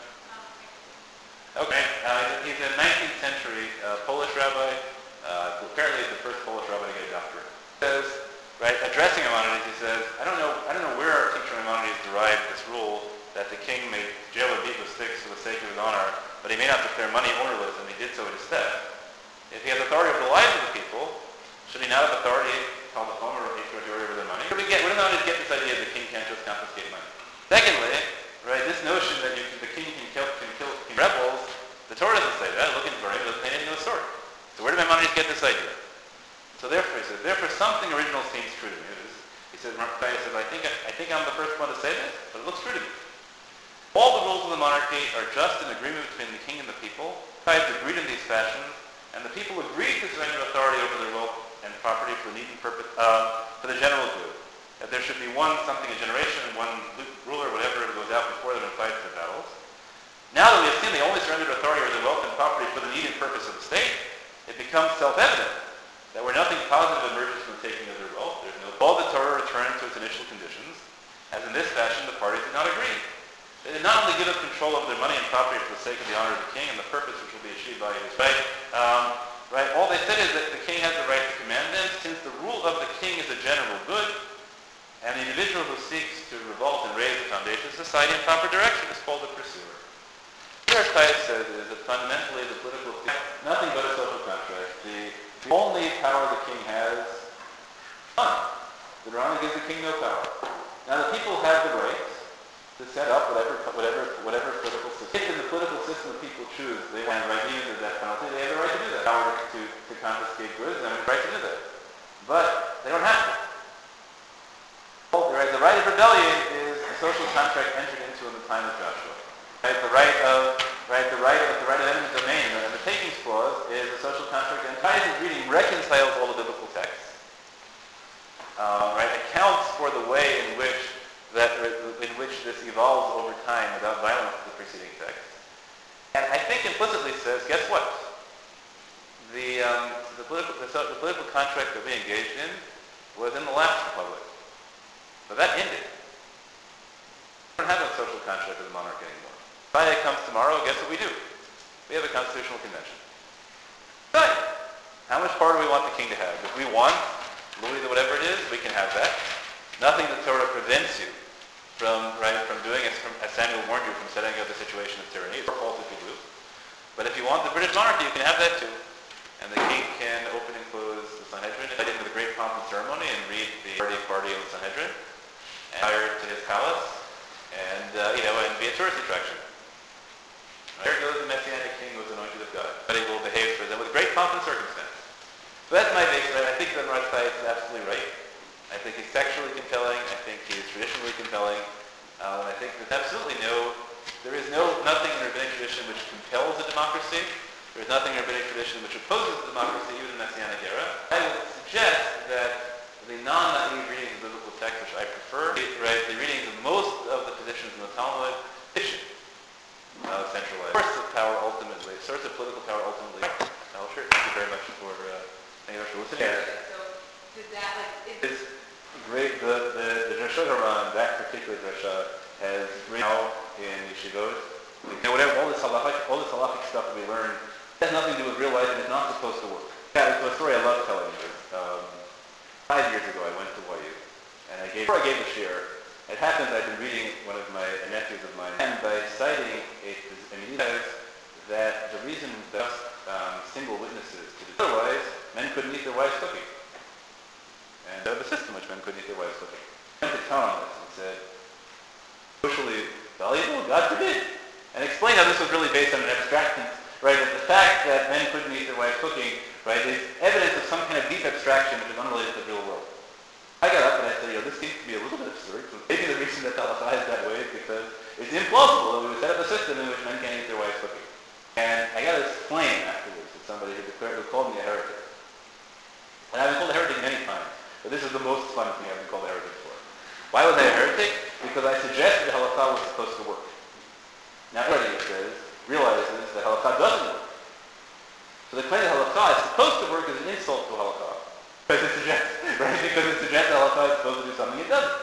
Okay, uh, he's a nineteenth century uh, Polish rabbi. Uh, apparently, he's the first Polish rabbi to get a doctorate. He says, right, addressing Maimonides, he says, I don't know, I don't know where our teacher Maimonides derived this rule that the king may jail or beat with sticks for the sake of his honor, but he may not declare money ownerless, and he did so in his stead. If he has authority over the lives of the people, should he not have authority called the Homer or authority over their money? Where do we get? Where do Maimonides get this idea that the king can't just confiscate money? Secondly, right, this notion that you, the king can kill, can kill can rebels, the Torah doesn't say that. Looking for him doesn't say anything of the sort. So where did Maimonides get this idea? So therefore, he says, therefore something original seems true to me. It is, he says, Mark Chayes says, I think I think I'm the first one to say this, but it looks true to me. All the rules of the monarchy are just an agreement between the king and the people. Tribes agreed in these fashions, and the people agreed to surrender authority over their wealth and property for the need and purpose, uh, for the general good. That there should be one something a generation and one ruler, whatever, who goes out before them and fights their battles. Now that we have seen they only surrendered authority over their wealth and property for the need and purpose of the state, it becomes self-evident that where nothing positive emerges from the taking of their wealth, there's no all the Torah returned to its initial conditions, as in this fashion the parties did not agree. They did not only give up control over their money and property for the sake of the honor of the king and the purpose which will be achieved by his right. Um, right. All they said is that the king has the right to command them, since the rule of the king is a general good, and the individual who seeks to revolt and raise the foundation of society in proper direction is called a pursuer. What Chayes says is that fundamentally the political nothing but a social contract. The, the only power the king has, none. Deuteronomy gives the king no power. Now the people have the right to set up whatever whatever whatever political system. If in the political system the people choose they want right to use the death penalty, they have the right to do that. Power to, to confiscate goods, they have the right to do that. But they don't have to. The right, the right of rebellion is a social contract entered into in the time of Joshua. Right, the right of right, the right of the right of eminent domain and the takings clause is a social contract. And Chayes' reading reconciles all the biblical texts. Um, right, accounts for the way in which that in which this evolves over time without violence to the preceding text. And I think implicitly says, guess what? The um, the political the, the political contract that we engaged in was in the last republic. So that ended. We don't have a social contract with the monarch anymore. Friday comes tomorrow, guess what we do? We have a constitutional convention. Good. How much power do we want the king to have? If we want Louis the whatever it is, we can have that. Nothing in the Torah prevents you from right from doing as, from, as Samuel warned you from setting up the situation of tyranny. It's your fault if you do. But if you want the British monarchy, you can have that too. And the king can open and close the Sanhedrin, invite him to the great pomp and ceremony, and read the party party of the Sanhedrin, and hire to his palace, and, uh, you know, and be a tourist attraction. There goes the Messianic king who was anointed of God. But he will behave for them with great pomp and circumstance. So that's my base. I think that Marat Side is absolutely right. I think he's textually compelling. I think he's traditionally compelling. Uh, and I think there's absolutely no, there is no, nothing in rabbinic tradition which compels a democracy. There is nothing in rabbinic tradition which opposes democracy, even in the Messianic era. I would suggest that the non-naive readings of biblical text, which I prefer, right, the readings of most of the positions in the Talmud, fiction. Uh, centralized. Source of power ultimately, source of political power ultimately. Oh, sure. Thank you very much for, uh, thank you very much for listening. Yeah. So, did that, like, it, It's great, the, the, the Drasha Haran, that particular Drasha, has great now in yeshivot. You know, whatever, all this halachic, all this halachic stuff that we learn has nothing to do with real life and is not supposed to work. Yeah, it's a story I love telling you. Um, five years ago, I went to Y U, and I gave, before I gave the shir, it happens I've been reading one of my nephews of mine, and by citing a, and he says that the reason that um, single witnesses to the otherwise men couldn't eat their wives' cooking, and uh, the system which men couldn't eat their wives' cooking. I went to town on this and said, socially valuable, God forbid, and explained how this was really based on an abstraction, right? That the fact that men couldn't eat their wives' cooking, right, is evidence of some kind of deep abstraction which is unrelated to the real world. I got up and I said, you know, this seems to be a little bit absurd. So maybe the reason that halacha is that way is because it's implausible that we would set up a system in which men can't eat their wives' cooking. And I got to explain afterwards to somebody who declared, who called me a heretic. And I've been called a heretic many times, but this is the most fun thing I've been called a heretic for. Why was I a heretic? Because I suggested the halakha was supposed to work. Now everybody says, realizes that halakha doesn't work. So the claim that halakha is supposed to work is an insult to halakha. Because it suggests, right? Because it suggests that halakha is supposed to do something it doesn't.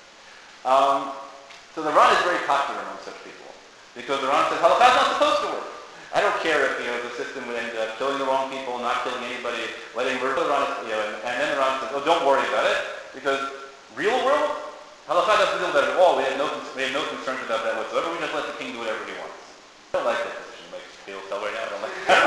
Um, so the Ran is very popular among such people. Because the Ran says halakha is not supposed to work. I don't care if, you know, the system would end up killing the wrong people, not killing anybody, letting murder the Ran, you know, and, and then the Ran says, oh, don't worry about it. Because real world, halakha doesn't deal with that at all. We have no, we have no concerns about that whatsoever. We just let the king do whatever he wants. I don't like that position. Like people tell right now, I don't like that.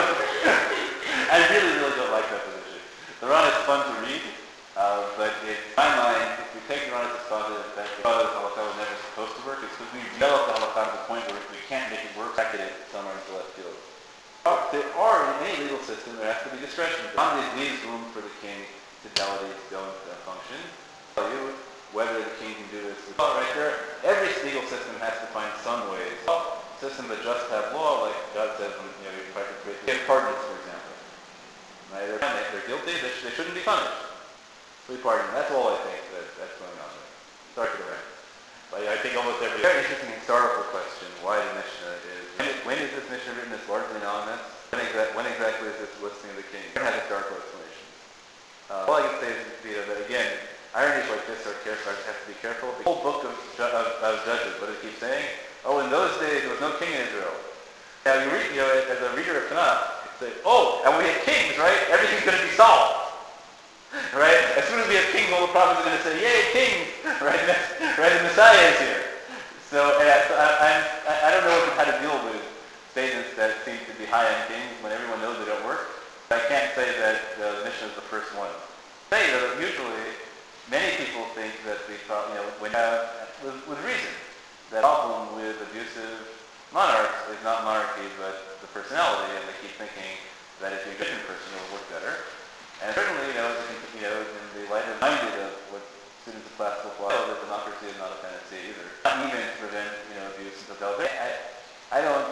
I really, really don't like that position. The Ran is fun to read, uh, but in my mind, if we take the Ran as positive that because halakha was never supposed to work, it's because we developed the halakha to the point where we can't make it work, back it somewhere into left field. There are, in any legal system, there has to be discretion. Congress leaves room for the king to delegate don't uh, function. Tell you whether the king can do this. Well, right there, every legal system has to find some ways. Well, systems that just have law, like God says, when, you know, you try to create, get pardons, for example. Right? They're, they're guilty, they, sh- they shouldn't be punished. Free pardon, that's all I think that, that's going on there. Sorry for the rant. But I think almost every very interesting historical question, why the Mishnah is, when, when is this Mishnah written? It's largely anonymous. When, exa- when exactly is this listing of the king? It has historical explanation. Uh, all I can say is, you know, that again, ironies like this are careful, have to be careful. The whole book of, of, of Judges, what does it keep saying? Oh, in those days there was no king in Israel. Now you read, you know, as a reader of Tanakh, say, oh, and we have kings, right? Everything's going to be solved, right? As soon as we have kings, all the prophets are going to say, yay, kings, right? Right, the Messiah is here. So, and I, I, I, I don't know how to deal with statements that seem to be high on kings when everyone knows they don't work. But I can't say that the Mishnah is the first one. I say that usually, many people think that the, you know, when uh, with, with reason, the problem with abusive monarchs is not monarchy, but the personality, and they keep thinking that if you're a different person, it will work better. And certainly, you know, you know, in the light of minded of what students of classical philosophy, that democracy is not a panacea either. Not even to prevent, you know, abuse and totalitarianism. I, I don't,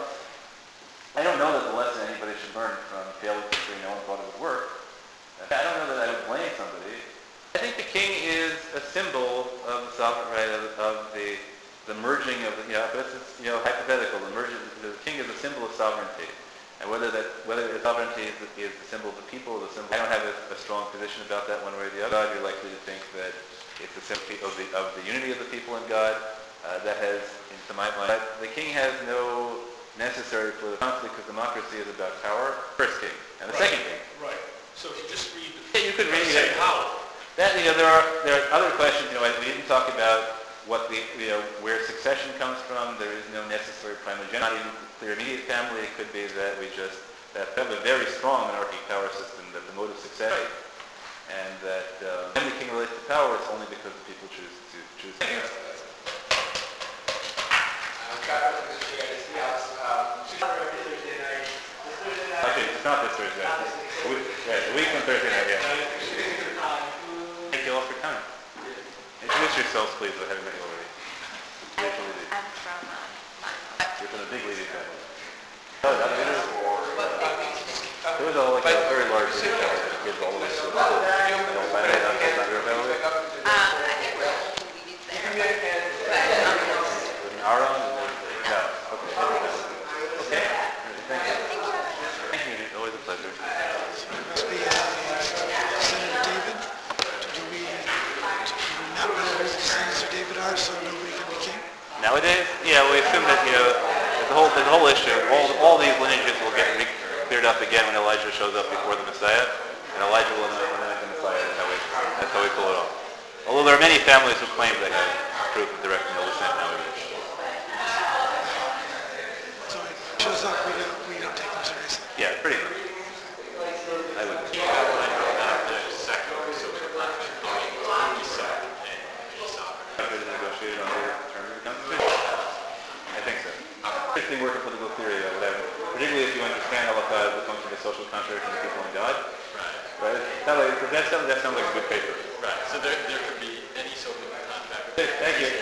I don't know that the lesson anybody should learn from failed history, no one thought it would work. I don't know that I would blame somebody. I think the king is a symbol of the sovereign right of, of the the merging of, you know, this is, you know, hypothetical. The merging, the king is a symbol of sovereignty, and whether that, whether the sovereignty is the, is the symbol of the people, or the symbol, I don't have a, a strong position about that one way or the other. You're likely to think that it's the symbol of the of the unity of the people in God. Uh, that has, to my mind, but the king has no necessary political conflict because democracy is about power. First king, and the Right. second king. Right. So if you just read the... Yeah, you could read say it. how. That, you know, there are there are other questions. You know, we didn't talk about what the, you know, where succession comes from. There is no necessary primogeniture. Not even clear immediate family. It could be that we just that have a very strong monarchic power system. That the mode of success, right. And that uh, when the king relates to power, it's only because the people choose to choose. Thank you. not this Thursday. A week, yeah, a week from Thursday night, yeah. Thank you all for coming. Introduce yourselves, please. I haven't met you already. I'm from, uh, Monmouth. You're from the big lady family. Oh, that is. There was a, like a very large group of kids all the way to the school. You don't find it outside of your family? Um, I think we're all deleted there. But, um, With an hour on? No. Okay. Okay. Thank you. Thank you. It's always a pleasure. Must be uh, Senator David. Do we, do we not know who Senator David are, so nobody can be king? Nowadays, yeah, we assume that, you know, the whole, the whole issue, all, all these lineages will get re- cleared up again when Elijah shows up before the Messiah, and Elijah will anoint the Messiah. That's how we, that's how we pull it off. Although there are many families who claim they have proof of direct male descent nowadays. So it shows up, we don't, we don't take them seriously. Yeah, pretty much. I would. After the negotiated on the terms of the Constitution? I think so. Interesting work in political theory, though, whatever. Particularly if you understand halakha as a function of social contract between people and God. Right. Right? That, like, that, sounds, that sounds like a good paper. Right, so there, there could be any sort of contract. Hey, thank you.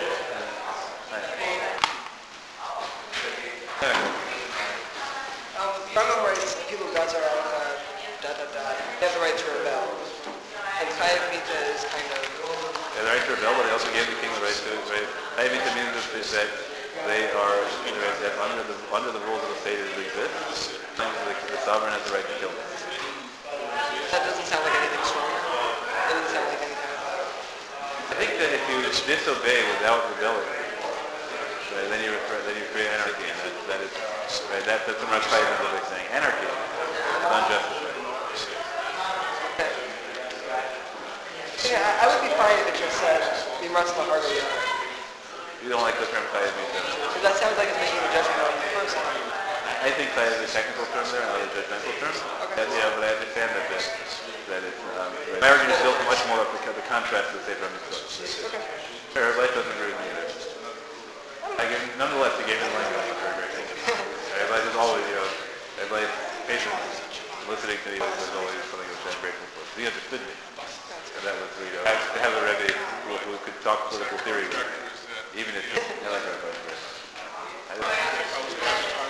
Um, Rambam writes, people gods are uh, da da da. They have the right to rebel. And Chayav Mita is kind of... They have the right to rebel, but they also gave the king the right to, right? Chayav means is that they are, that under the, under the rules of the state as it exists, the, the sovereign has the right to kill them. That doesn't sound like anything stronger. It doesn't sound like anything about... I think that if you disobey without rebelling, right, then you then you create anarchy, and that, that is right. That, that's what Rav Chaim is like saying. Anarchy is unjustified. Yeah, I, I would be fine if it just said, Bimratz Maharga. You don't like the term Chayav Mita. That sounds like it's making a judgment on the person. I think Chayav is a technical term there, not a judgmental term. Okay. That, yeah, but I understand that that, that it's, um, right. My argument is built much more up the, the contrast to the Sefer HaMitzvot. Okay. Sure, everybody doesn't agree with me either. I give, nonetheless, he gave me the language for a great thing. Everybody is always, you know, everybody's patient, listening to me was always something which I'm grateful for. So he understood me. And that was, you know, to have a Rebbe who, who could talk political theory with me, even if, I like Rabbi very much. I just,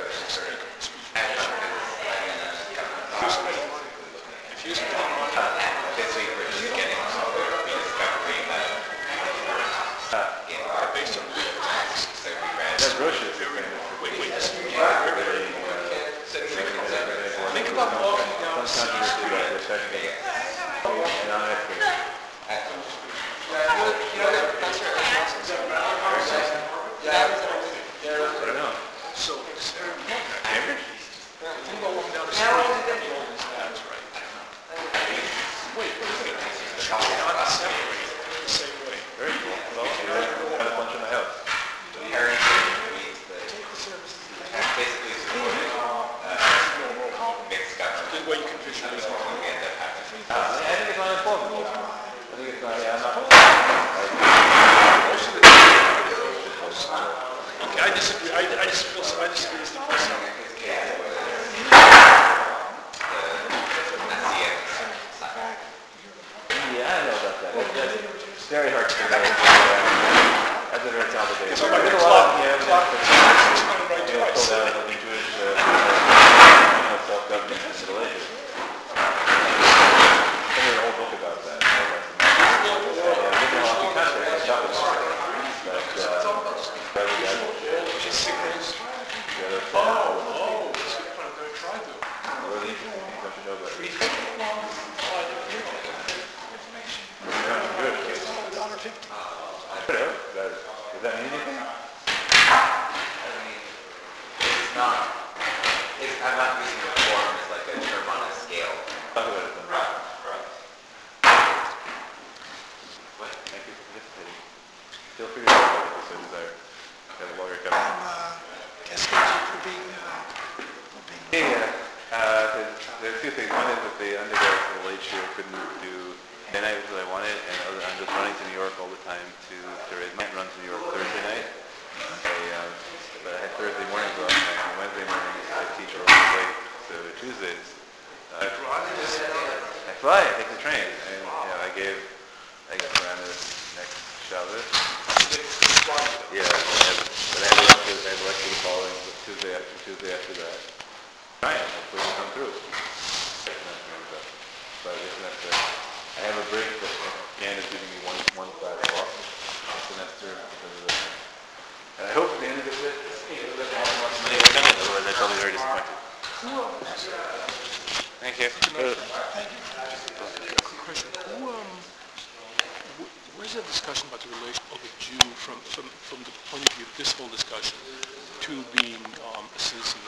If you spend on This week we're just getting to the discovery that uh, based on so we read that brochure is famous. wait, wait, Very, think about walking down some controversy about the effect of and on expert. You know that professor at Wisconsin? Yeah, I don't know. So it's very important. Cambridge? Think about walking down the How street. long has it been? That's right. Wait, wait a minute. Not separate the same way. Very cool. Well, I got a bunch in my house. parents reads the basically supporting uh, mixed government. The way you can visualize it. We end up having Uh, I think it's not important. I think it's not, yeah, I'm not. Most of the Okay, I disagree. I, I just feel so. I disagree with the first one. Yeah, I know about that. That's, that's very hard to figure out. That's a very complicated. It's like There's a a lot clock. of evidence Clock. that It's not a right you know, choice. pulled out of the Jewish uh, you know, self-government in the Middle Ages. I read a whole book about that. Yeah, living off the contract, I thought was but, uh, rather than Just signals. the other side. Oh, that's a good point. I'm going to try to. Really interesting things I should know about. Free thinking. Oh, I didn't hear that. Yeah, good. one dollar fifty. Could have. That, does that mean anything? I mean, it's not. It's, I'm not using the form as like a term on a scale. Talk about it then. Right. Right. What? Thank you for participating. Feel free to talk about it so desire. Have a lawyer come. I'm uh, cascade you for being, uh, for being Yeah, uh, there's, there's two things. One is that the undergrad for the late year couldn't do day night as I wanted, and other, I'm just running to New York all the time to, to raise my run to New York Thursday night. I, um, but I had Thursday mornings off, and on Wednesday mornings I teach a little late, so Tuesdays I I fly, I take the train. And, you know, I gave, I guess around this next Shabbos. Yeah, I have, but I have a lecture, I have a lecture the following Tuesday after Tuesday after that. Trying, hopefully it'll come through. But it's not fair. I have a break that Dan is giving me one one class off a semester because of this. And I hope at the end of it, it's a bit more money will come in, otherwise I'd probably be very disappointed. Thank you. Quick question. Who, um, wh- where's that discussion about the relation of a Jew from, from, from the point of view of this whole discussion to being um, a citizen